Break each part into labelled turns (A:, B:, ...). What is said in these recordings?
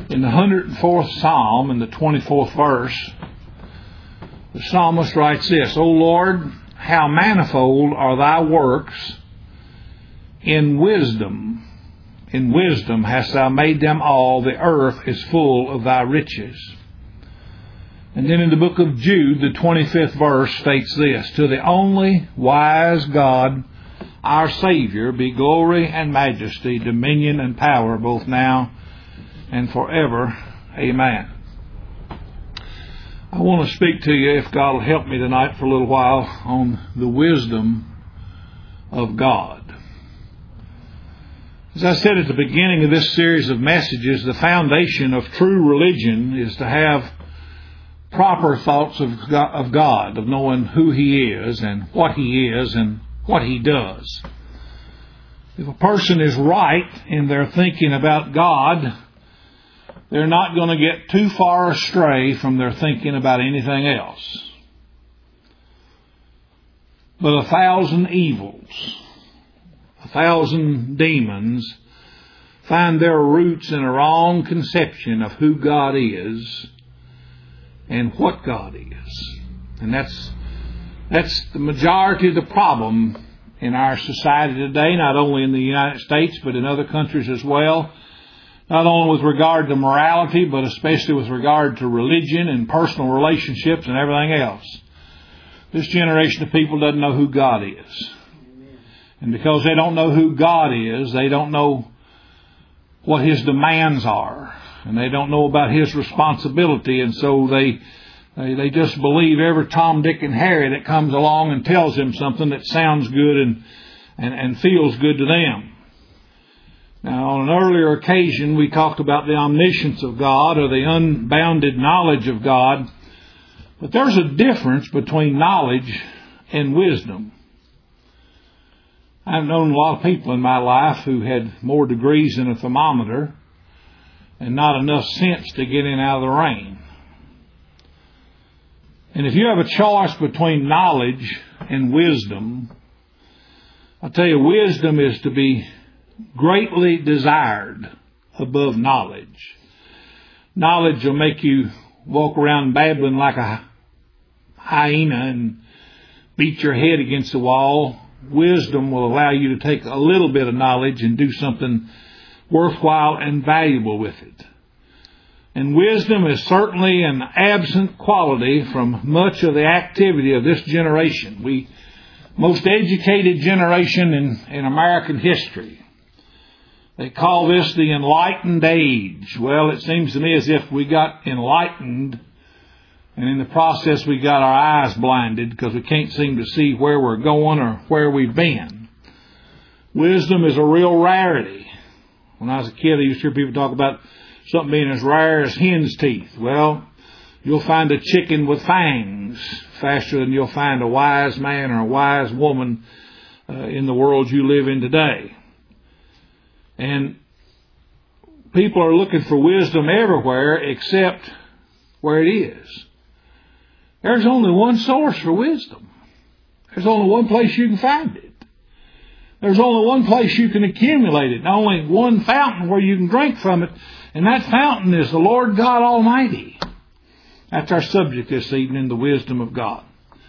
A: In the 104th Psalm, in the 24th verse, the psalmist writes this: O Lord, how manifold are thy works! In wisdom hast thou made them all. The earth is full of thy riches. And then in the book of Jude, the 25th verse states this: To the only wise God, our Savior, be glory and majesty, dominion and power, both now and forever. Amen. I want to speak to you, if God will help me tonight for a little while, on the wisdom of God. As I said at the beginning of this series of messages, the foundation of true religion is to have proper thoughts of God, of knowing who He is and what He does. If a person is right in their thinking about God, they're not going to get too far astray from their thinking about anything else. But 1,000 evils, 1,000 demons find their roots in a wrong conception of who God is and what God is. And that's the majority of the problem in our society today, not only in the United States, but in other countries as well. Not only with regard to morality, but especially with regard to religion and personal relationships and everything else. This generation of people doesn't know who God is. And because they don't know who God is, they don't know what His demands are. And they don't know about His responsibility. And so they just believe every Tom, Dick, and Harry that comes along and tells them something that sounds good and feels good to them. Now, on an earlier occasion, we talked about the omniscience of God, or the unbounded knowledge of God. But there's a difference between knowledge and wisdom. I've known a lot of people in my life who had more degrees than a thermometer and not enough sense to get in out of the rain. And if you have a choice between knowledge and wisdom, I'll tell you, wisdom is to be greatly desired above knowledge. Knowledge will make you walk around babbling like a hyena and beat your head against the wall. Wisdom will allow you to take a little bit of knowledge and do something worthwhile and valuable with it. And wisdom is certainly an absent quality from much of the activity of this generation. Most educated generation in American history. They call this the enlightened age. Well, it seems to me as if we got enlightened, and in the process we got our eyes blinded because we can't seem to see where we're going or where we've been. Wisdom is a real rarity. When I was a kid, I used to hear people talk about something being as rare as hen's teeth. Well, you'll find a chicken with fangs faster than you'll find a wise man or a wise woman in the world you live in today. And people are looking for wisdom everywhere except where it is. There's only one source for wisdom. There's only one place you can find it. There's only one place you can accumulate it. And only one fountain where you can drink from it. And that fountain is the Lord God Almighty. That's our subject this evening, the wisdom of God.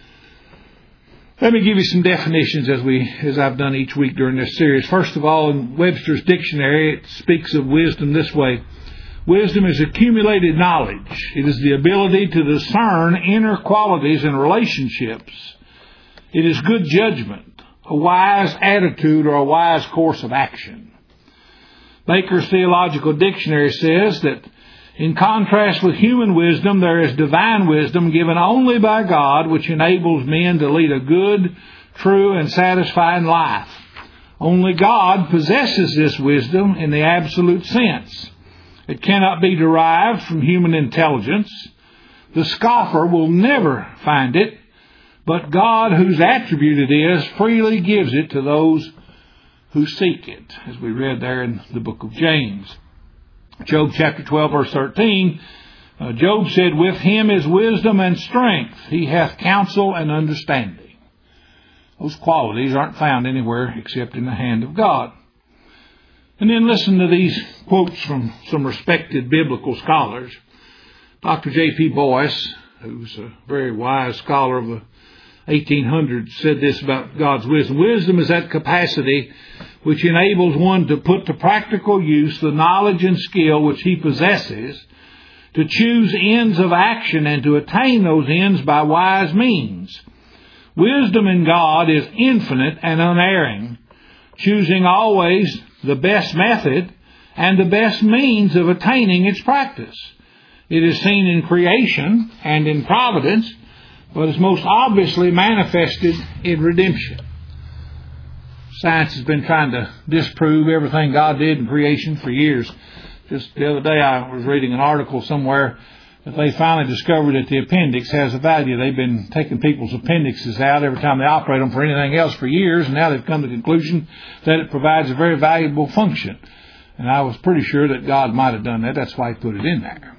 A: Let me give you some definitions as I've done each week during this series. First of all, in Webster's dictionary, it speaks of wisdom this way. Wisdom is accumulated knowledge. It is the ability to discern inner qualities in relationships. It is good judgment, a wise attitude, or a wise course of action. Baker's Theological Dictionary says that in contrast with human wisdom, there is divine wisdom given only by God, which enables men to lead a good, true, and satisfying life. Only God possesses this wisdom in the absolute sense. It cannot be derived from human intelligence. The scoffer will never find it, but God, whose attribute it is, freely gives it to those who seek it, as we read there in the book of James. Job chapter 12, verse 13, Job said, with him is wisdom and strength. He hath counsel and understanding. Those qualities aren't found anywhere except in the hand of God. And then listen to these quotes from some respected biblical scholars. Dr. J.P. Boyce, who's a very wise scholar of the 1800s, said this about God's wisdom. Wisdom is that capacity which enables one to put to practical use the knowledge and skill which he possesses, to choose ends of action and to attain those ends by wise means. Wisdom in God is infinite and unerring, choosing always the best method and the best means of attaining its practice. It is seen in creation and in providence, but is most obviously manifested in redemption. Science has been trying to disprove everything God did in creation for years. Just the other day I was reading an article somewhere that they finally discovered that the appendix has a value. They've been taking people's appendixes out every time they operate them for anything else for years, and now they've come to the conclusion that it provides a very valuable function. And I was pretty sure that God might have done that. That's why He put it in there.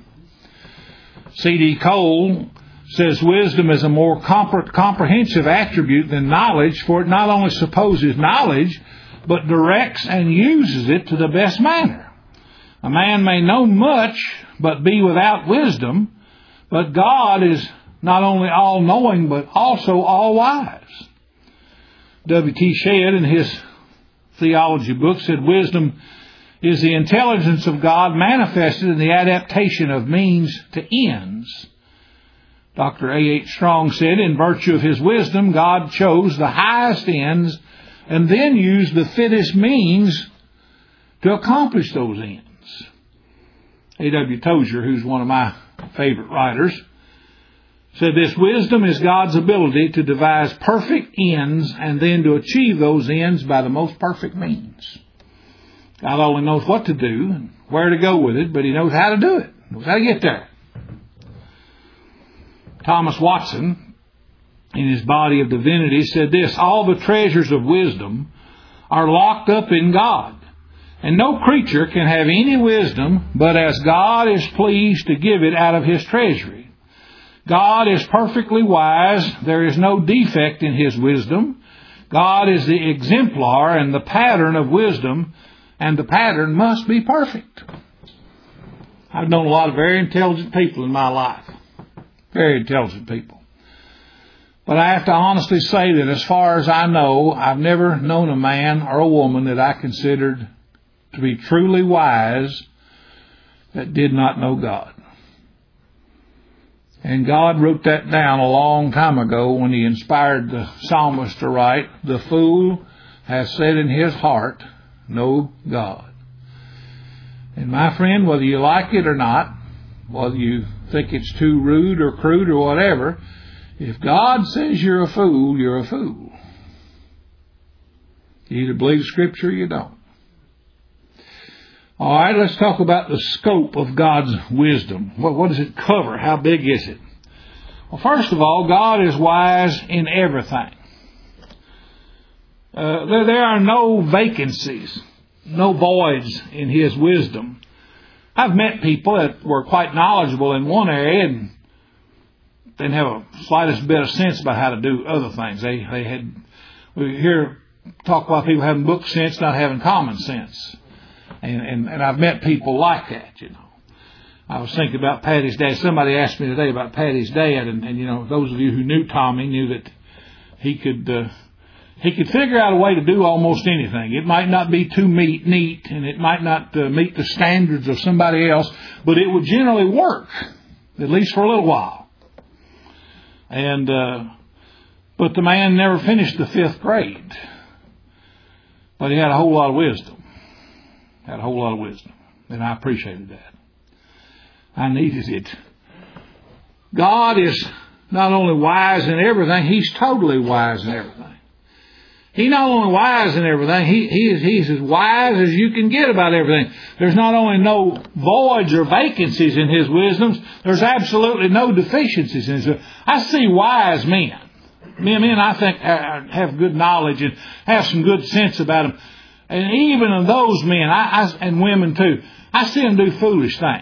A: C.D. Cole says wisdom is a more comprehensive attribute than knowledge, for it not only supposes knowledge, but directs and uses it to the best manner. A man may know much, but be without wisdom, but God is not only all-knowing, but also all-wise. W.T. Shedd, in his theology book, said wisdom is the intelligence of God manifested in the adaptation of means to ends. Dr. A.H. Strong said, in virtue of His wisdom, God chose the highest ends and then used the fittest means to accomplish those ends. A.W. Tozer, who's one of my favorite writers, said this: wisdom is God's ability to devise perfect ends and then to achieve those ends by the most perfect means. God only knows what to do and where to go with it, but He knows how to do it. He knows how to get there. Thomas Watson, in his Body of Divinity, said this: all the treasures of wisdom are locked up in God, and no creature can have any wisdom but as God is pleased to give it out of His treasury. God is perfectly wise. There is no defect in His wisdom. God is the exemplar and the pattern of wisdom, and the pattern must be perfect. I've known a lot of very intelligent people in my life. Very intelligent people. But I have to honestly say that as far as I know, I've never known a man or a woman that I considered to be truly wise that did not know God. And God wrote that down a long time ago when He inspired the psalmist to write, the fool has said in his heart, know God. And my friend, whether you like it or not, whether you think it's too rude or crude or whatever, if God says you're a fool, you're a fool. You either believe Scripture or you don't. All right, let's talk about the scope of God's wisdom. What does it cover? How big is it? Well, first of all, God is wise in everything. There are no vacancies, no voids in His wisdom. I've met people that were quite knowledgeable in one area and didn't have a slightest bit of sense about how to do other things. We hear talk about people having book sense, not having common sense. And I've met people like that, you know. I was thinking about Patty's dad. Somebody asked me today about Patty's dad, and you know, those of you who knew Tommy knew that he could figure out a way to do almost anything. It might not be too neat, and it might not meet the standards of somebody else, but it would generally work, at least for a little while. And but the man never finished the 5th grade. But he had a whole lot of wisdom. And I appreciated that. I needed it. God is not only wise in everything, He's totally wise in everything. He's not only wise in everything, He's as wise as you can get about everything. There's not only no voids or vacancies in His wisdoms, there's absolutely no deficiencies in His wisdom. I see wise men. Men I think have good knowledge and have some good sense about them. And even in those men, and women too, I see them do foolish things.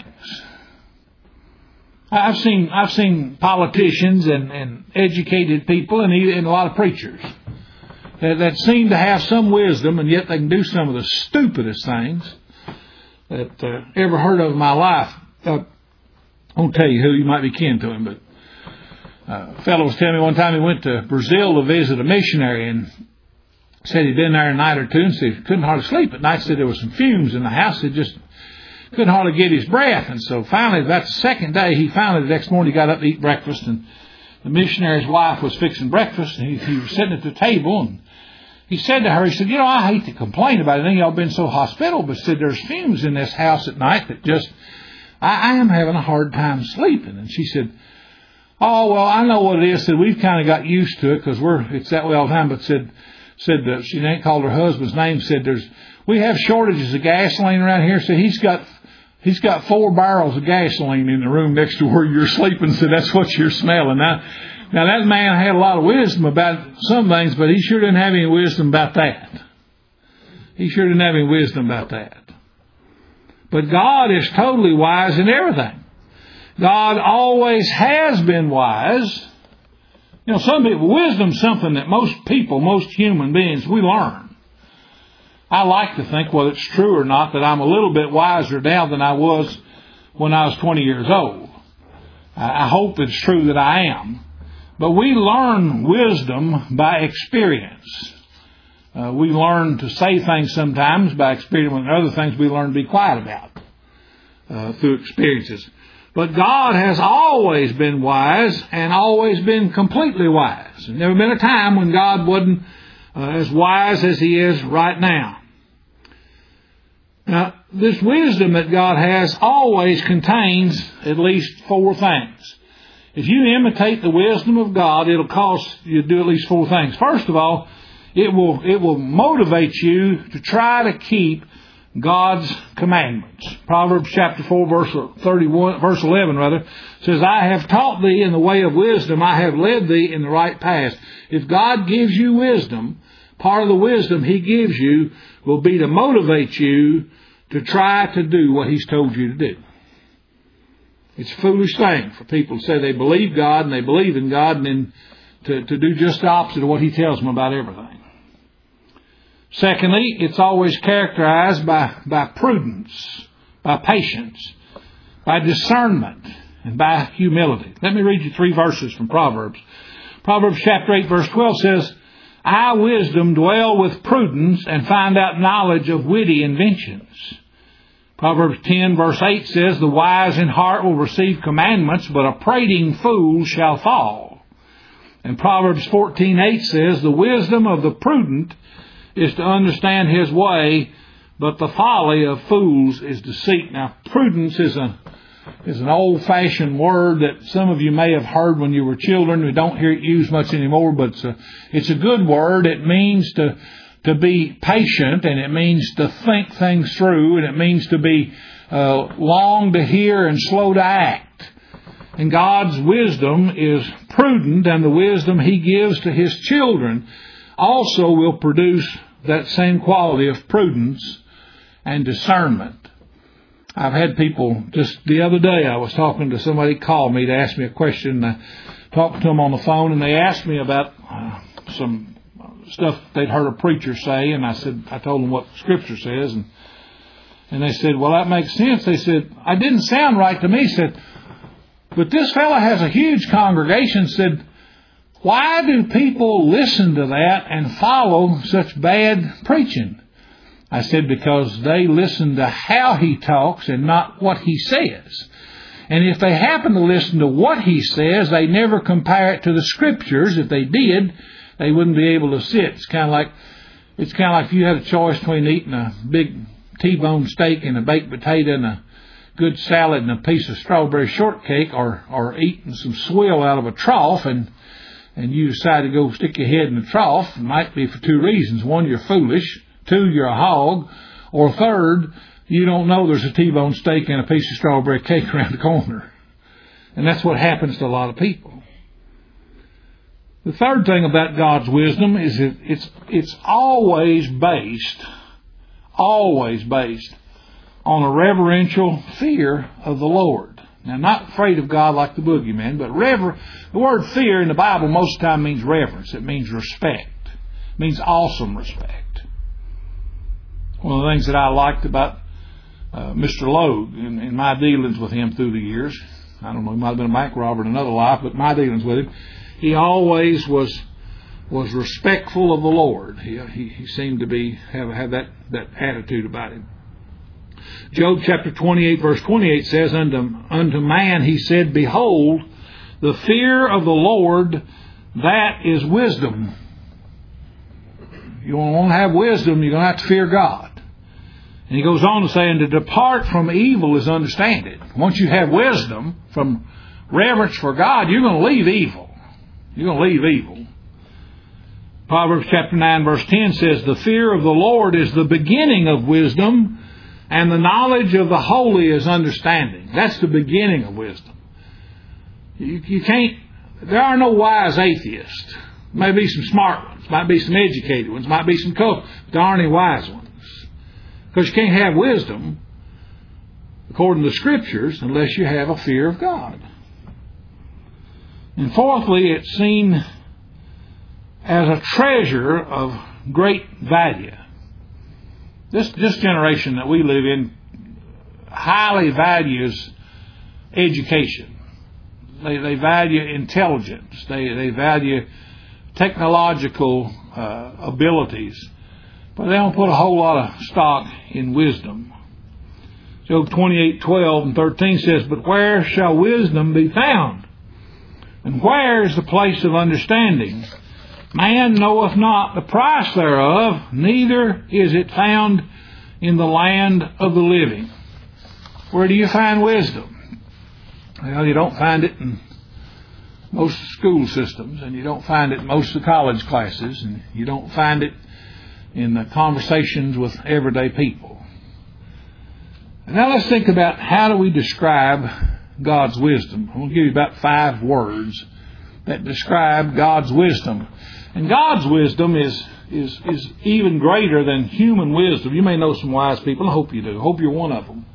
A: I've seen politicians and educated people and a lot of preachers that seem to have some wisdom, and yet they can do some of the stupidest things that ever heard of in my life. I won't tell you who, you might be kin to him, but a fellow was telling me one time he went to Brazil to visit a missionary and said he'd been there a night or two and said he couldn't hardly sleep at night. Said there was some fumes in the house. He just couldn't hardly get his breath. And so finally, about the second day, the next morning he got up to eat breakfast, and the missionary's wife was fixing breakfast, and he was sitting at the table, and he said to her, he said, I hate to complain about it. Y'all been so hospitable, but said there's fumes in this house at night that just, I am having a hard time sleeping. And she said, oh, well, I know what it is. Said we've kind of got used to it because it's that way all the time. But said that she ain't called her husband's name. Said we have shortages of gasoline around here. So he's got 4 barrels of gasoline in the room next to where you're sleeping. So that's what you're smelling. Now that man had a lot of wisdom about some things, but he sure didn't have any wisdom about that. He sure didn't have any wisdom about that. But God is totally wise in everything. God always has been wise. Some people, wisdom's something that most human beings, we learn. I like to think, whether it's true or not, that I'm a little bit wiser now than I was when I was 20 years old. I hope it's true that I am. But we learn wisdom by experience. We learn to say things sometimes by experience, and other things we learn to be quiet about through experiences. But God has always been wise and always been completely wise. There's never been a time when God wasn't as wise as He is right now. Now, this wisdom that God has always contains at least 4 things. If you imitate the wisdom of God, it'll cause you to do at least 4 things. First of all, it will motivate you to try to keep God's commandments. Proverbs chapter 4, verse 11 says, I have taught thee in the way of wisdom, I have led thee in the right path. If God gives you wisdom, part of the wisdom He gives you will be to motivate you to try to do what He's told you to do. It's a foolish thing for people to say they believe God and they believe in God and then to do just the opposite of what He tells them about everything. Secondly, it's always characterized by prudence, by patience, by discernment, and by humility. Let me read you 3 verses from Proverbs. Proverbs chapter 8 verse 12 says, I, wisdom, dwell with prudence and find out knowledge of witty inventions. Proverbs 10 verse 8 says, the wise in heart will receive commandments, but a prating fool shall fall. And Proverbs 14:8 says, the wisdom of the prudent is to understand his way, but the folly of fools is deceit. Now, prudence is an old-fashioned word that some of you may have heard when you were children. We don't hear it used much anymore, but it's a good word. It means to be patient, and it means to think things through, and it means to be long to hear and slow to act. And God's wisdom is prudent, and the wisdom He gives to His children also will produce that same quality of prudence and discernment. I've had people, just the other day I was talking to somebody called me to ask me a question. I talked to them on the phone and they asked me about some stuff they'd heard a preacher say, and I told them what Scripture says, and they said, well, that makes sense. They said, I didn't sound right to me. Said, but this fellow has a huge congregation. Said, why do people listen to that and follow such bad preaching? I said, because they listen to how he talks and not what he says. And if they happen to listen to what he says, they never compare it to the Scriptures. If they did, they wouldn't be able to sit. It's kind of like if you had a choice between eating a big T-bone steak and a baked potato and a good salad and a piece of strawberry shortcake, or eating some swill out of a trough, and you decide to go stick your head in the trough. It might be for 2 reasons. 1, you're foolish. 2, you're a hog. Or 3rd, you don't know there's a T-bone steak and a piece of strawberry cake around the corner. And that's what happens to a lot of people. The third thing about God's wisdom is that it's always based on a reverential fear of the Lord. Now, not afraid of God like the boogeyman, but the word fear in the Bible most of the time means reverence. It means respect. It means awesome respect. One of the things that I liked about Mr. Logue in my dealings with him through the years, I don't know, he might have been a bank robber in another life, but my dealings with him, he always was respectful of the Lord. He seemed to have that attitude about him. Job chapter 28 verse 28 says, Unto man he said, Behold, the fear of the Lord, that is wisdom. You want to have wisdom, you're going to have to fear God. And he goes on to say, And to depart from evil is understanding. Once you have wisdom from reverence for God, you're going to leave evil. You're going to leave evil. Proverbs chapter 9 verse 10 says, The fear of the Lord is the beginning of wisdom, and the knowledge of the holy is understanding. That's the beginning of wisdom. You can't, there are no wise atheists. Might be some smart ones, might be some educated ones, might be some cultured, but there aren't any wise ones. Because you can't have wisdom, according to the Scriptures, unless you have a fear of God. And fourthly, it's seen as a treasure of great value. This generation that we live in highly values education. They value intelligence. They value technological abilities. But they don't put a whole lot of stock in wisdom. Job 28:12 and 13 says, But where shall wisdom be found? And where is the place of understanding? Man knoweth not the price thereof, neither is it found in the land of the living. Where do you find wisdom? Well, you don't find it in most school systems, and you don't find it in most of the college classes, and you don't find it in the conversations with everyday people. And now let's think about how do we describe God's wisdom. I'm going to give you about 5 words that describe God's wisdom. And God's wisdom is even greater than human wisdom. You may know some wise people. I hope you do. I hope you're one of them.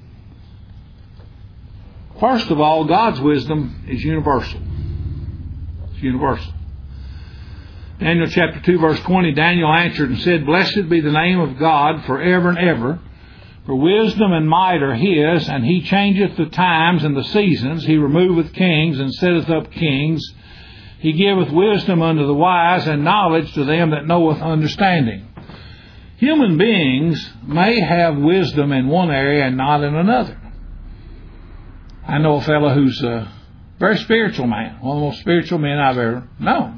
A: First of all, God's wisdom is universal. It's universal. Daniel chapter 2 verse 20, Daniel answered and said, Blessed be the name of God forever and ever. For wisdom and might are His, and He changeth the times and the seasons. He removeth kings and setteth up kings. He giveth wisdom unto the wise, and knowledge to them that knoweth understanding. Human beings may have wisdom in one area and not in another. I know a fellow who's a very spiritual man, one of the most spiritual men I've ever known.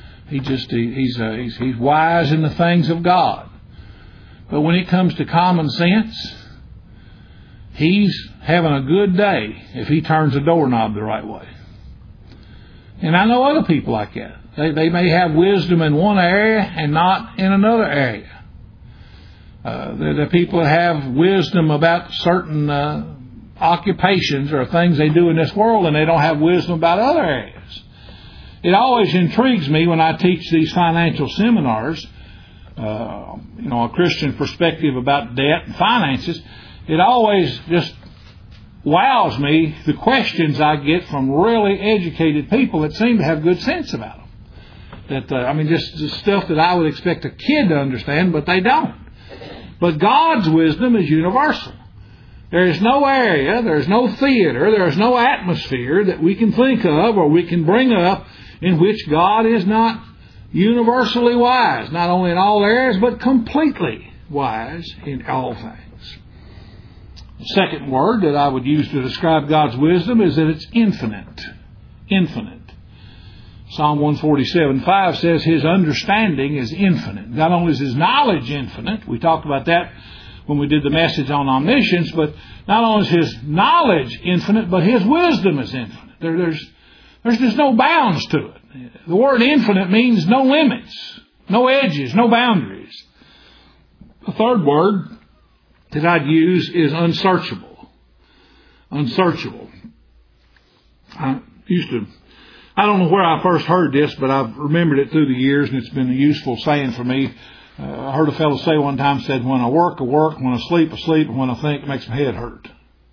A: He's wise in the things of God. But when it comes to common sense, he's having a good day if he turns the doorknob the right way. And I know other people like that. They may have wisdom in one area and not in another area. There are people that have wisdom about certain occupations or things they do in this world, and they don't have wisdom about other areas. It always intrigues me when I teach these financial seminars, a Christian perspective about debt and finances. It always just wows me, the questions I get from really educated people that seem to have good sense about them. Just stuff that I would expect a kid to understand, but they don't. But God's wisdom is universal. There is no area, there is no theater, there is no atmosphere that we can think of or we can bring up in which God is not universally wise, not only in all areas, but completely wise in all things. The second word that I would use to describe God's wisdom is that it's infinite. Infinite. Psalm 147:5 says His understanding is infinite. Not only is His knowledge infinite, we talked about that when we did the message on omniscience, but not only is His knowledge infinite, but His wisdom is infinite. There's just no bounds to it. The word infinite means no limits, no edges, no boundaries. The third word that I'd use is unsearchable. Unsearchable. I don't know where I first heard this, but I've remembered it through the years, and it's been a useful saying for me. I heard a fellow say one time, said, when I work, I work, when I sleep, I sleep, and when I think, it makes my head hurt.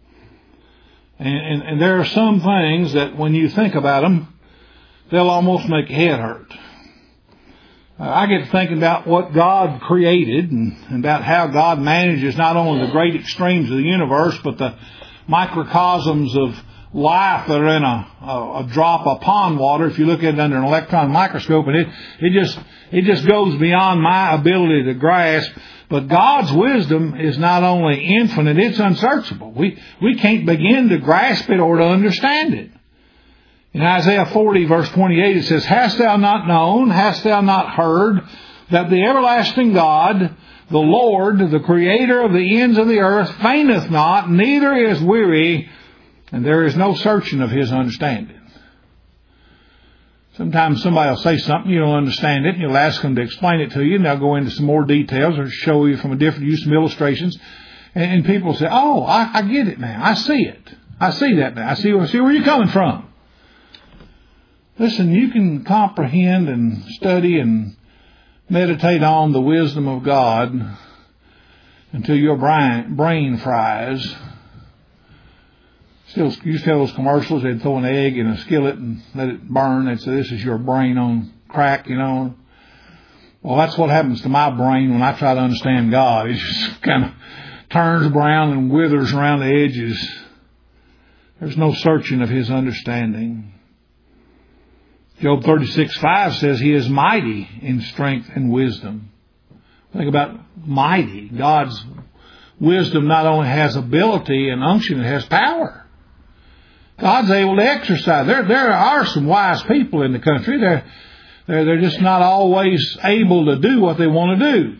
A: And there are some things that when you think about them, they'll almost make your head hurt. I get to thinking about what God created and about how God manages not only the great extremes of the universe, but the microcosms of life that are in a drop of pond water. If you look at it under an electron microscope, and it just goes beyond my ability to grasp. But God's wisdom is not only infinite, it's unsearchable. We can't begin to grasp it or to understand it. In Isaiah 40 verse 28 it says, "Hast thou not known, hast thou not heard, that the everlasting God, the Lord, the Creator of the ends of the earth, fainteth not, neither is weary, and there is no searching of His understanding." Sometimes somebody will say something, you don't understand it, and you'll ask them to explain it to you, and they'll go into some more details or show you from a different use, some illustrations. And people say, "Oh, I get it now. I see it. I see that now. I see where you're coming from." Listen, you can comprehend and study and meditate on the wisdom of God until your brain fries. Still, you tell those commercials, they'd throw an egg in a skillet and let it burn. They'd say, "This is your brain on crack," you know. Well, that's what happens to my brain when I try to understand God. It just kind of turns brown and withers around the edges. There's no searching of His understanding. Job 36:5 says He is mighty in strength and wisdom. Think about mighty. God's wisdom not only has ability and unction, it has power. God's able to exercise. There are some wise people in the country. They're just not always able to do what they want to do.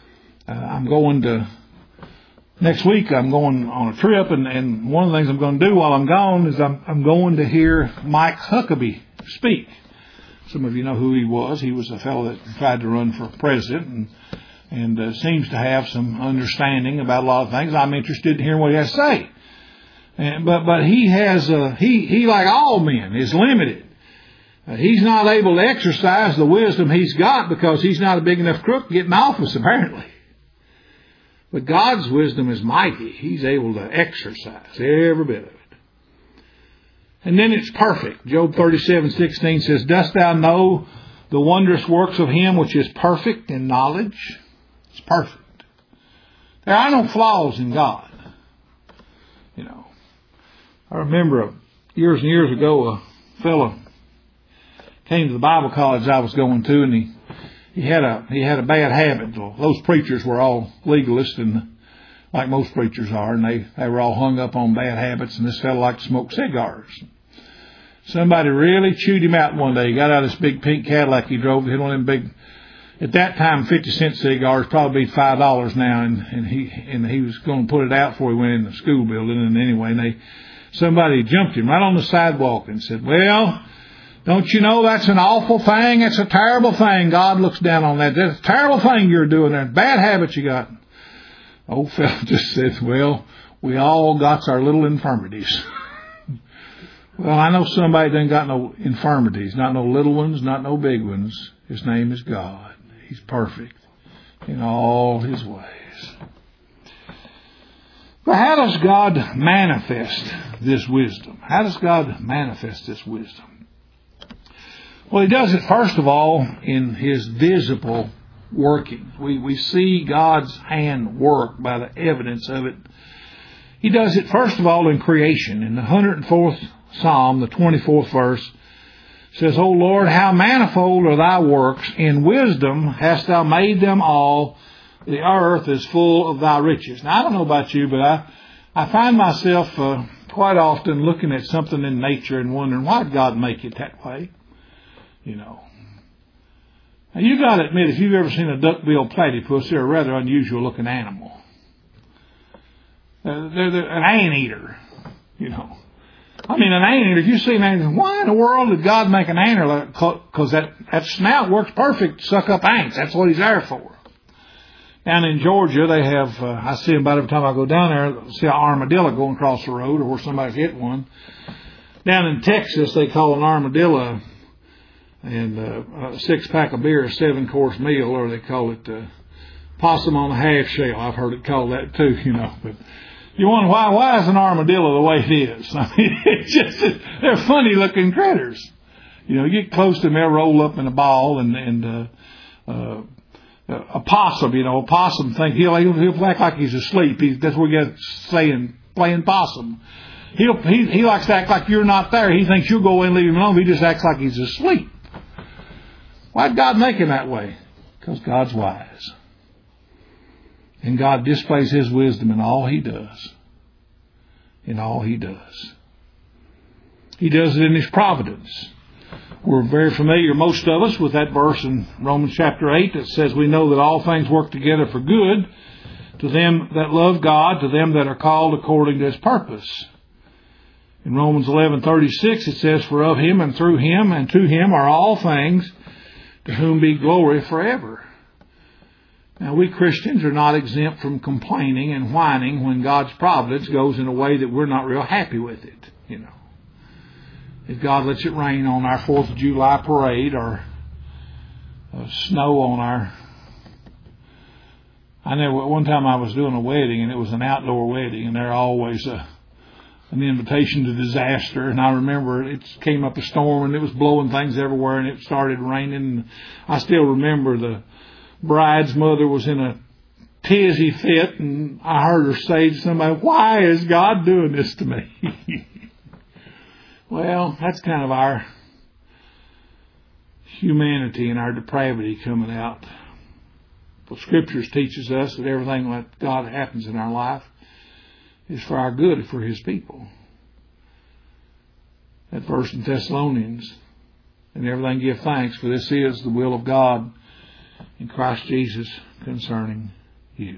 A: Next week I'm going on a trip, and one of the things I'm going to do while I'm gone is I'm going to hear Mike Huckabee speak. Some of you know who he was. He was a fellow that tried to run for president and seems to have some understanding about a lot of things. I'm interested in hearing what he has to say. But he has he like all men is limited. He's not able to exercise the wisdom he's got because he's not a big enough crook to get in office, apparently. But God's wisdom is mighty. He's able to exercise every bit of it. And then it's perfect. Job 37:16 says, "Dost thou know the wondrous works of Him which is perfect in knowledge?" It's perfect. There are no flaws in God. You know, I remember years and years ago, a fellow came to the Bible college I was going to, and he had a bad habit. Well, those preachers were all legalists, and like most preachers are, and they were all hung up on bad habits, and this fellow liked to smoke cigars. Somebody really chewed him out one day. He got out of this big pink Cadillac he drove. He had one of them big, at that time, 50-cent cigars, probably be $5 now, and he was going to put it out before he went in the school building. And anyway, somebody jumped him right on the sidewalk and said, "Well, don't you know that's an awful thing? It's a terrible thing. God looks down on that. That's a terrible thing you're doing there. Bad habits you got." Old fellow just said, "Well, we all got our little infirmities." Well, I know somebody that ain't got no infirmities, not no little ones, not no big ones. His name is God. He's perfect in all His ways. But how does God manifest this wisdom? How does God manifest this wisdom? Well, He does it, first of all, in His visible working. We see God's hand work by the evidence of it. He does it, first of all, in creation. In the 104th Psalm, the 24th verse, says, "O Lord, how manifold are Thy works. In wisdom hast Thou made them all. The earth is full of Thy riches." Now, I don't know about you, but I find myself quite often looking at something in nature and wondering, why did God make it that way? You know. Now, you got to admit, if you've ever seen a duck-billed platypus, they're a rather unusual looking animal. They're an anteater, you know. I mean, an anteater, if you see an anteater, why in the world did God make an anteater? Because that snout works perfect to suck up ants. That's what He's there for. Down in Georgia, they have, I see them about every time I go down there, I see an armadillo going across the road or where somebody's hit one. Down in Texas, they call an armadillo and a 6-pack of beer a 7-course meal, or they call it possum on a half shell. I've heard it called that too, you know. But you wonder why is an armadillo the way it is? I mean, they're funny looking critters. You know, you get close to them, they'll roll up in a ball, and a possum. A possum thinks he'll act like he's asleep. That's what we get saying, playing possum. He likes to act like you're not there. He thinks you'll go in and leave him alone. He just acts like he's asleep. Why did God make him that way? Because God's wise. And God displays His wisdom in all He does. In all He does. He does it in His providence. We're very familiar, most of us, with that verse in Romans chapter 8 that says we know that all things work together for good to them that love God, to them that are called according to His purpose. In Romans 11:36 it says, for of Him and through Him and to Him are all things, to whom be glory forever. Now, we Christians are not exempt from complaining and whining when God's providence goes in a way that we're not real happy with it, If God lets it rain on our 4th of July parade or snow on our... I know one time I was doing a wedding, and it was an outdoor wedding, and there's always an invitation to disaster. And I remember it came up a storm, and it was blowing things everywhere, and it started raining. I still remember the bride's mother was in a tizzy fit, and I heard her say to somebody, why is God doing this to me? Well, that's kind of our humanity and our depravity coming out. The Scriptures teaches us that everything that God happens in our life is for our good and for His people. That verse in Thessalonians, and everything give thanks, for this is the will of God in Christ Jesus concerning you.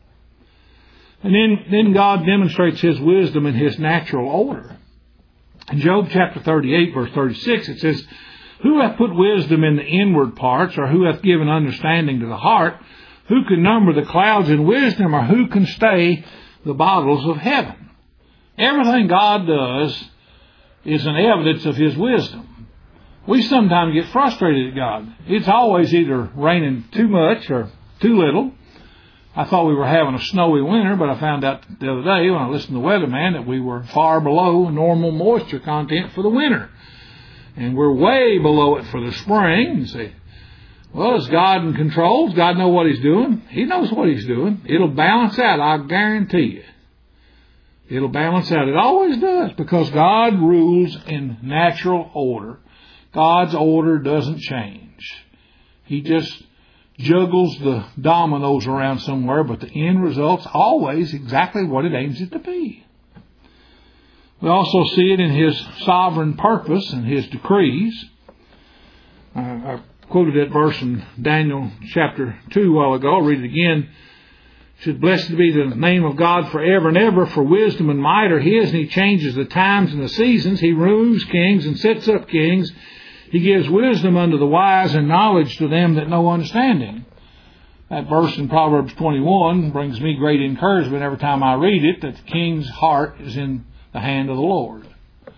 A: And then God demonstrates His wisdom in His natural order. In Job chapter 38, verse 36, it says, who hath put wisdom in the inward parts, or who hath given understanding to the heart? Who can number the clouds in wisdom, or who can stay the bottles of heaven? Everything God does is an evidence of His wisdom. We sometimes get frustrated at God. It's always either raining too much or too little. I thought we were having a snowy winter, but I found out the other day when I listened to the weatherman that we were far below normal moisture content for the winter. And we're way below it for the spring. You say, well, is God in control? Does God know what He's doing? He knows what He's doing. It'll balance out, I guarantee you. It'll balance out. It always does, because God rules in natural order. God's order doesn't change. He just juggles the dominoes around somewhere, but the end result's always exactly what it aims it to be. We also see it in His sovereign purpose and His decrees. I quoted that verse in Daniel chapter 2 a while ago. I'll read it again. It says, blessed be the name of God forever and ever, for wisdom and might are His, and He changes the times and the seasons. He removes kings and sets up kings. He gives wisdom unto the wise and knowledge to them that know understanding. That verse in Proverbs 21 brings me great encouragement every time I read it, that the king's heart is in the hand of the Lord.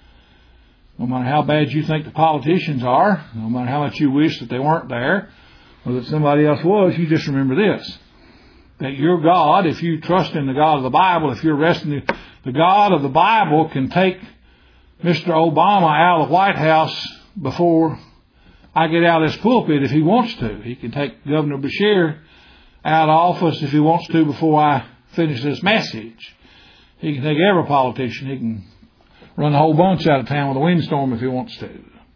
A: No matter how bad you think the politicians are, no matter how much you wish that they weren't there, or that somebody else was, you just remember this, that your God, if you trust in the God of the Bible, if you're resting, the God of the Bible can take Mr. Obama out of the White House before I get out of this pulpit if He wants to. He can take Governor Beshear out of office if He wants to before I finish this message. He can take every politician. He can run a whole bunch out of town with a windstorm if He wants to.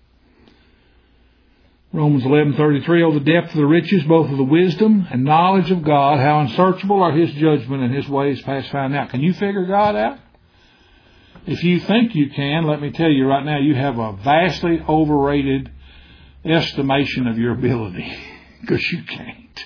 A: Romans 11:33, oh, the depth of the riches, both of the wisdom and knowledge of God, how unsearchable are His judgment and His ways past finding out. Can you figure God out? If you think you can, let me tell you right now, you have a vastly overrated estimation of your ability, because you can't.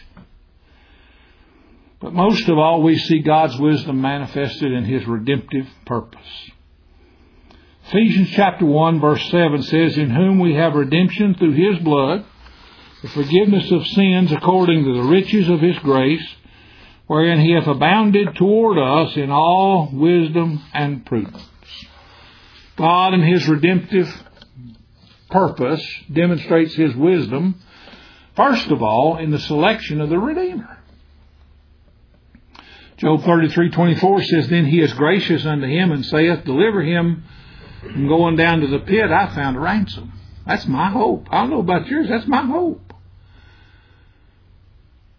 A: But most of all, we see God's wisdom manifested in His redemptive purpose. Ephesians chapter 1 verse 7 says, in whom we have redemption through His blood, the forgiveness of sins according to the riches of His grace, wherein He hath abounded toward us in all wisdom and prudence. God in His redemptive purpose demonstrates His wisdom, first of all, in the selection of the Redeemer. Job 33:24 says, then He is gracious unto him and saith, deliver him from going down to the pit. I found a ransom. That's my hope. I don't know about yours. That's my hope.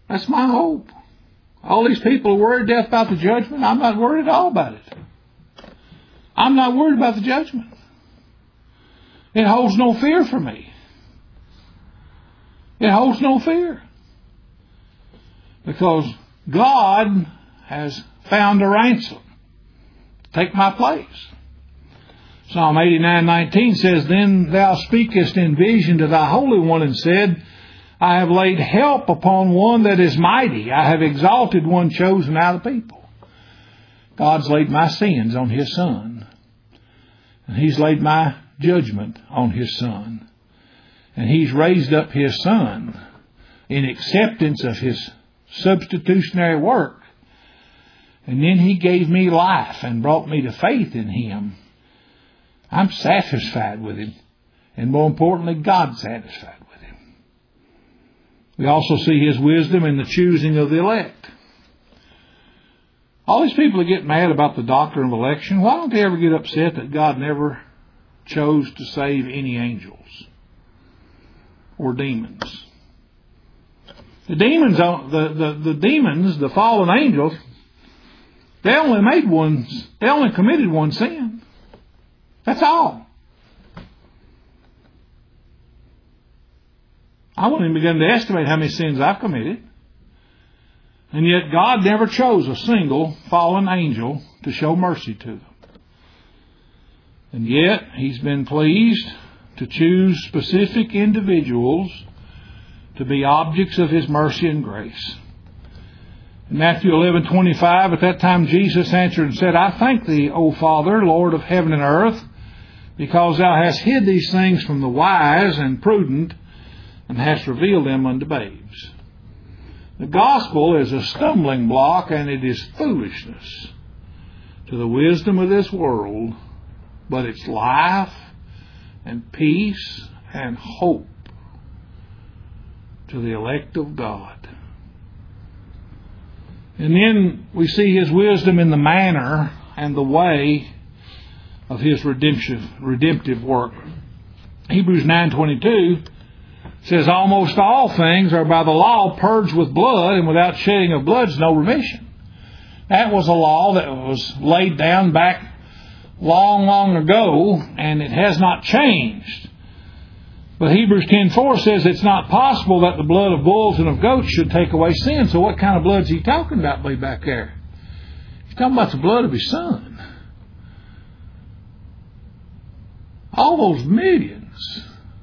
A: That's my hope. All these people are worried to death about the judgment. I'm not worried at all about it. I'm not worried about the judgment. It holds no fear for me. It holds no fear. Because God has found a ransom to take my place. Psalm 89:19 says, Then thou speakest in vision to thy Holy One and said, I have laid help upon one that is mighty. I have exalted one chosen out of the people. God's laid my sins on His Son. And He's laid my judgment on His Son. And He's raised up His Son in acceptance of His substitutionary work. And then He gave me life and brought me to faith in Him. I'm satisfied with Him. And more importantly, God's satisfied with Him. We also see His wisdom in the choosing of the elect. All these people that get mad about the doctrine of election, why don't they ever get upset that God never chose to save any angels or demons? The demons, the fallen angels, they only committed one sin. That's all. I won't even begin to estimate how many sins I've committed. And yet God never chose a single fallen angel to show mercy to them. And yet He's been pleased to choose specific individuals to be objects of His mercy and grace. In Matthew 11:25, at that time Jesus answered and said, I thank Thee, O Father, Lord of heaven and earth, because Thou hast hid these things from the wise and prudent, and hast revealed them unto babes. The gospel is a stumbling block, and it is foolishness to the wisdom of this world, but it's life and peace and hope to the elect of God. And then we see His wisdom in the manner and the way of His redemptive work. Hebrews 9:22 says, almost all things are by the law purged with blood, and without shedding of blood is no remission. That was a law that was laid down back long, long ago, and it has not changed. But Hebrews 10:4 says it's not possible that the blood of bulls and of goats should take away sin. So what kind of blood is He talking about way back there? He's talking about the blood of His Son. All those millions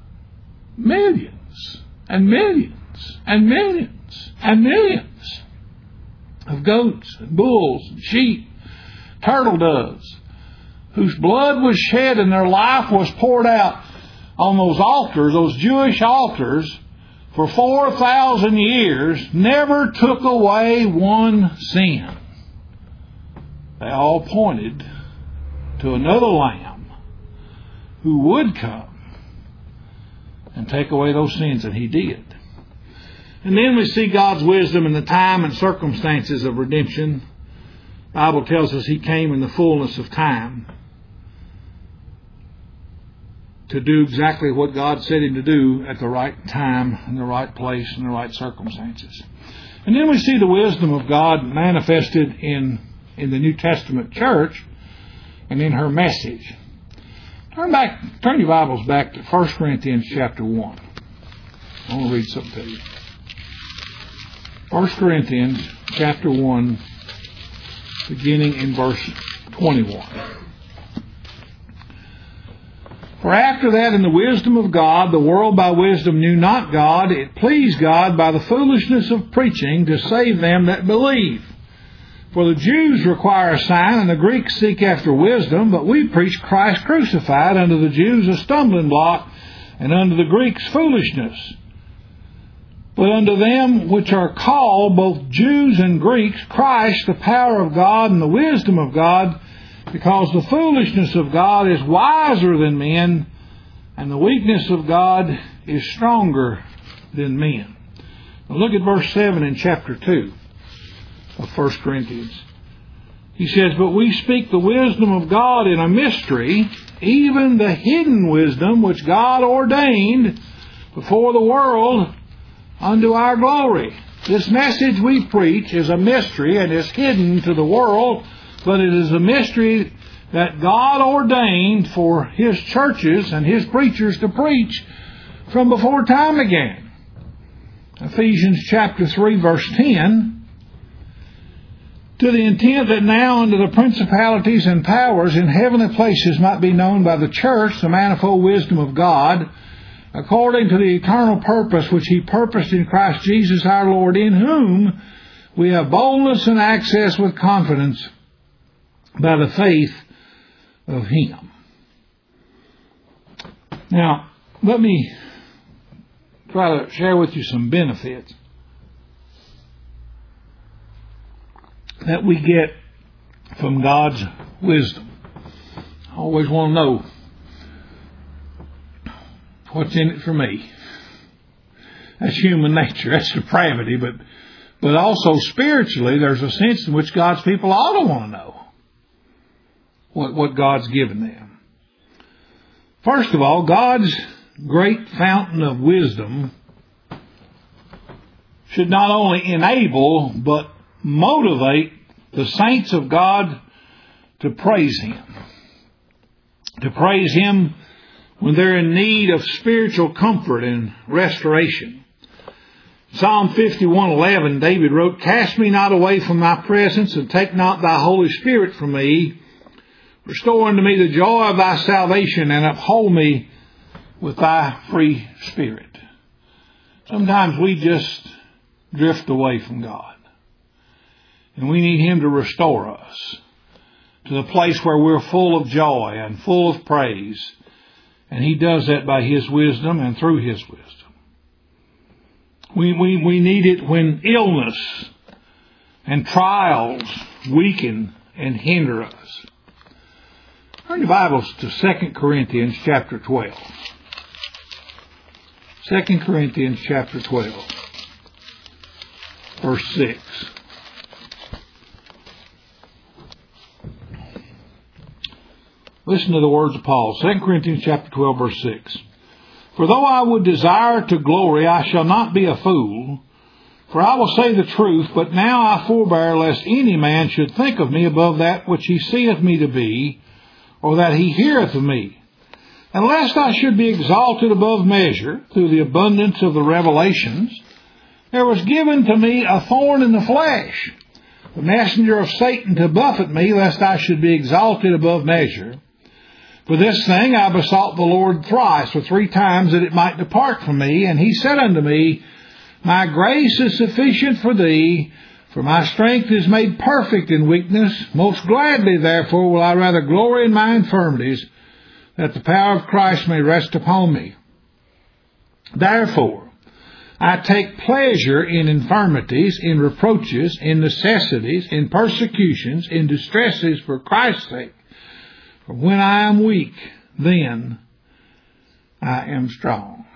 A: and millions and millions and millions of goats and bulls and sheep, turtle doves, whose blood was shed and their life was poured out on those altars, those Jewish altars, for 4,000 years, never took away one sin. They all pointed to another Lamb who would come and take away those sins, and He did. And then we see God's wisdom in the time and circumstances of redemption. The Bible tells us He came in the fullness of time to do exactly what God said Him to do at the right time, in the right place, in the right circumstances. And then we see the wisdom of God manifested in the New Testament church and in her message. Turn your Bibles back to 1 Corinthians chapter 1. I want to read something to you. 1 Corinthians chapter 1, beginning in verse 21. For after that, in the wisdom of God, the world by wisdom knew not God. It pleased God by the foolishness of preaching to save them that believe. For the Jews require a sign, and the Greeks seek after wisdom, but we preach Christ crucified, unto the Jews a stumbling block, and unto the Greeks foolishness. But unto them which are called, both Jews and Greeks, Christ the power of God and the wisdom of God, because the foolishness of God is wiser than men, and the weakness of God is stronger than men. Now look at verse 7 in chapter 2 of 1 Corinthians. He says, But we speak the wisdom of God in a mystery, even the hidden wisdom which God ordained before the world unto our glory. This message we preach is a mystery and is hidden to the world, but it is a mystery that God ordained for His churches and His preachers to preach from before time began. Ephesians chapter 3 verse 10, to the intent that now unto the principalities and powers in heavenly places might be known by the church the manifold wisdom of God, according to the eternal purpose which He purposed in Christ Jesus our Lord, in whom we have boldness and access with confidence by the faith of Him. Now, let me try to share with you some benefits that we get from God's wisdom. I always want to know what's in it for me. That's human nature. That's depravity. But also spiritually, there's a sense in which God's people ought to want to know what God's given them. First of all, God's great fountain of wisdom should not only enable, but motivate the saints of God to praise Him. To praise Him when they're in need of spiritual comfort and restoration. Psalm 51:11, David wrote, "Cast me not away from thy presence, and take not thy Holy Spirit from me. Restore unto me the joy of thy salvation, and uphold me with thy free spirit." Sometimes we just drift away from God. And we need Him to restore us to the place where we're full of joy and full of praise. And He does that by His wisdom and through His wisdom. We need it when illness and trials weaken and hinder us. Turn your Bibles to 2 Corinthians chapter 12. 2 Corinthians chapter 12, verse 6. Listen to the words of Paul. 2 Corinthians chapter 12, verse 6. "For though I would desire to glory, I shall not be a fool. For I will say the truth, but now I forbear, lest any man should think of me above that which he seeth me to be, or that he heareth of me. And lest I should be exalted above measure through the abundance of the revelations, there was given to me a thorn in the flesh, the messenger of Satan to buffet me, lest I should be exalted above measure. For this thing I besought the Lord thrice or 3 times that it might depart from me. And He said unto me, My grace is sufficient for thee, for my strength is made perfect in weakness. Most gladly, therefore, will I rather glory in my infirmities, that the power of Christ may rest upon me. Therefore, I take pleasure in infirmities, in reproaches, in necessities, in persecutions, in distresses for Christ's sake. For when I am weak, then I am strong."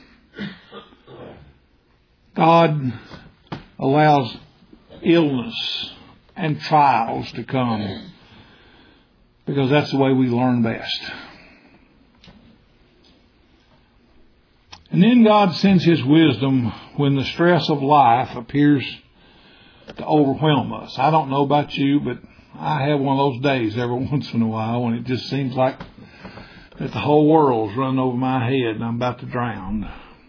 A: God allows illness and trials to come because that's the way we learn best. And then God sends His wisdom when the stress of life appears to overwhelm us. I don't know about you, but I have one of those days every once in a while when it just seems like that the whole world's running over my head and I'm about to drown.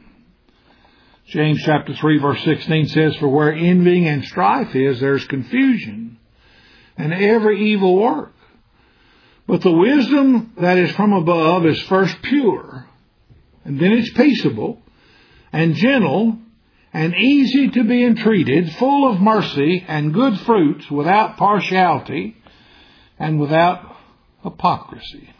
A: James chapter 3 verse 16 says, "For where envying and strife is, there's confusion and every evil work. But the wisdom that is from above is first pure, and then it's peaceable and gentle and easy to be entreated, full of mercy and good fruits, without partiality and without hypocrisy."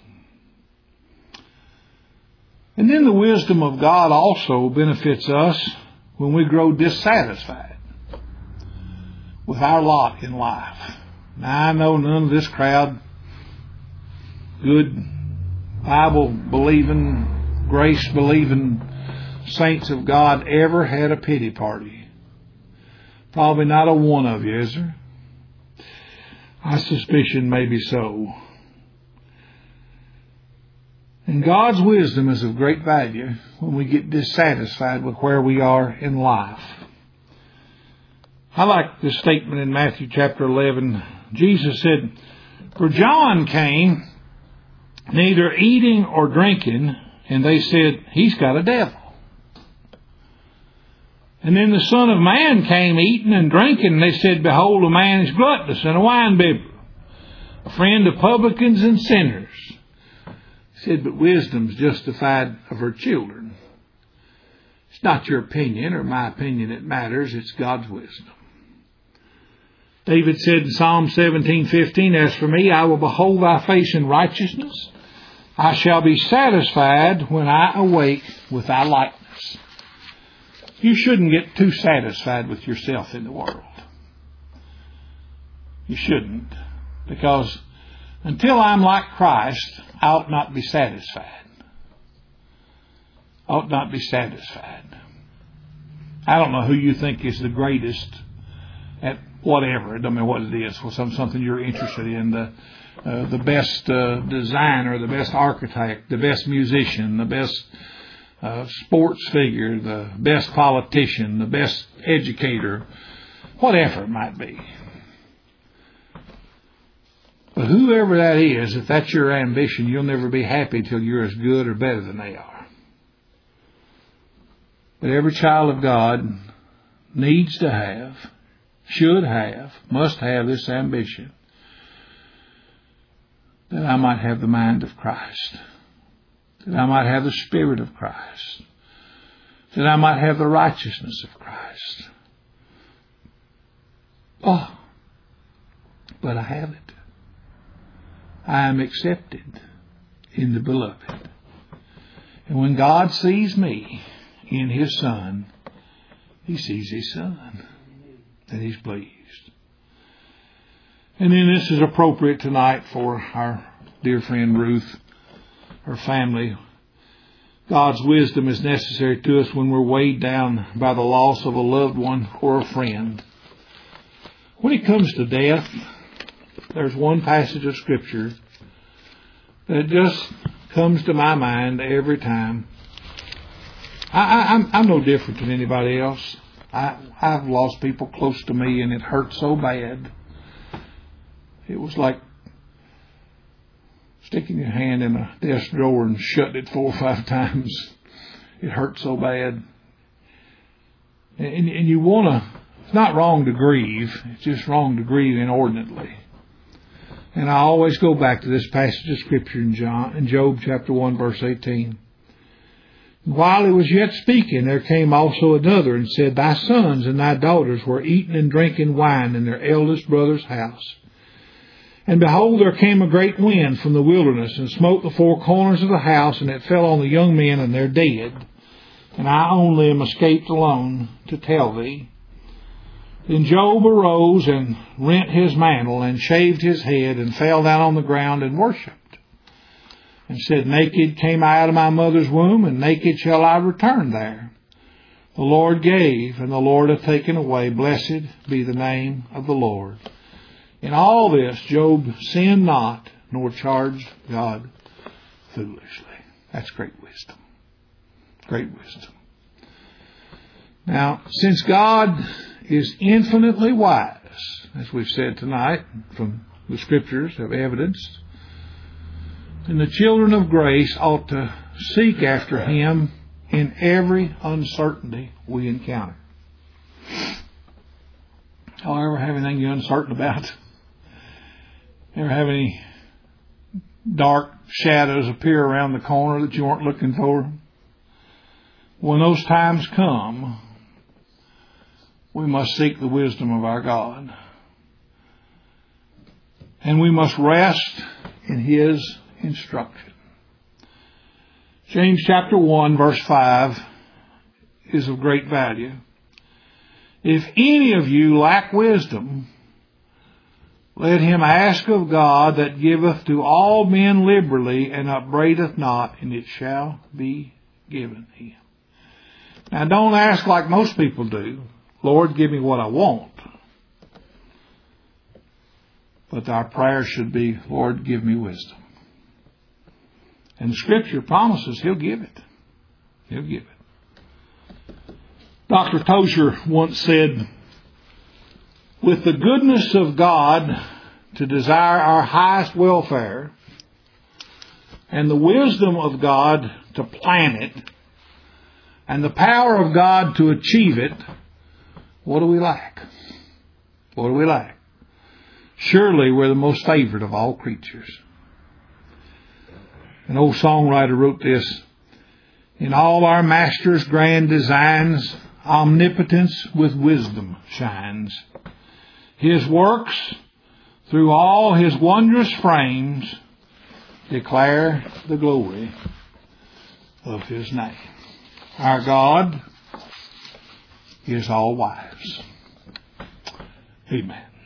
A: And then the wisdom of God also benefits us when we grow dissatisfied with our lot in life. Now, I know none of this crowd, good Bible-believing, grace-believing saints of God, ever had a pity party. Probably not a one of you, is there? I suspicion maybe so. And God's wisdom is of great value when we get dissatisfied with where we are in life. I like this statement in Matthew chapter 11. Jesus said, "For John came neither eating or drinking, and they said, he's got a devil. And then the Son of Man came eating and drinking, and they said, behold, a man is gluttonous and a winebibber, a friend of publicans and sinners." He said, but wisdom's justified of her children. It's not your opinion or my opinion that matters, it's God's wisdom. David said in Psalm 17:15, "As for me, I will behold thy face in righteousness. I shall be satisfied when I awake with thy likeness." You shouldn't get too satisfied with yourself in the world. You shouldn't. Because until I'm like Christ, I ought not be satisfied. I ought not be satisfied. I don't know who you think is the greatest at whatever. It don't matter what it is. Well, something you're interested in. The best designer, the best architect, the best musician, the best sports figure, the best politician, the best educator, whatever it might be. But whoever that is, if that's your ambition, you'll never be happy till you're as good or better than they are. But every child of God needs to have, should have, must have this ambition, that I might have the mind of Christ, that I might have the Spirit of Christ, that I might have the righteousness of Christ. Oh, but I have it. I am accepted in the Beloved. And when God sees me in His Son, He sees His Son, and He's pleased. And then this is appropriate tonight for our dear friend Ruth, her family. God's wisdom is necessary to us when we're weighed down by the loss of a loved one or a friend. When it comes to death, there's one passage of Scripture that just comes to my mind every time. I'm no different than anybody else. I've lost people close to me, and it hurt so bad. It was like sticking your hand in a desk drawer and shutting it 4 or 5 times. It hurt so bad. And you want to, it's not wrong to grieve. It's just wrong to grieve inordinately. And I always go back to this passage of Scripture in Job chapter 1, verse 18. "While he was yet speaking, there came also another and said, Thy sons and thy daughters were eating and drinking wine in their eldest brother's house. And behold, there came a great wind from the wilderness and smote the 4 corners of the house, and it fell on the young men, and they're dead. And I only am escaped alone to tell thee." Then Job arose and rent his mantle and shaved his head and fell down on the ground and worshipped. And said, "Naked came I out of my mother's womb, and naked shall I return there. The Lord gave, and the Lord hath taken away. Blessed be the name of the Lord." In all this, Job sinned not, nor charged God foolishly. That's great wisdom. Great wisdom. Now, since God is infinitely wise, as we've said tonight, from the Scriptures have evidenced, then the children of grace ought to seek after Him in every uncertainty we encounter. Y'all ever have anything you're uncertain about? Ever have any dark shadows appear around the corner that you weren't looking for? When those times come, we must seek the wisdom of our God. And we must rest in His instruction. James chapter 1, verse 5 is of great value. "If any of you lack wisdom, let him ask of God that giveth to all men liberally and upbraideth not, and it shall be given him." Now don't ask like most people do, "Lord, give me what I want." But our prayer should be, "Lord, give me wisdom." And the Scripture promises He'll give it. He'll give it. Dr. Tozer once said, with the goodness of God to desire our highest welfare and the wisdom of God to plan it and the power of God to achieve it, what do we lack? What do we lack? Surely we're the most favored of all creatures. An old songwriter wrote this: in all our Master's grand designs, omnipotence with wisdom shines. His works, through all His wondrous frames, declare the glory of His name. Our God is all wise. Amen.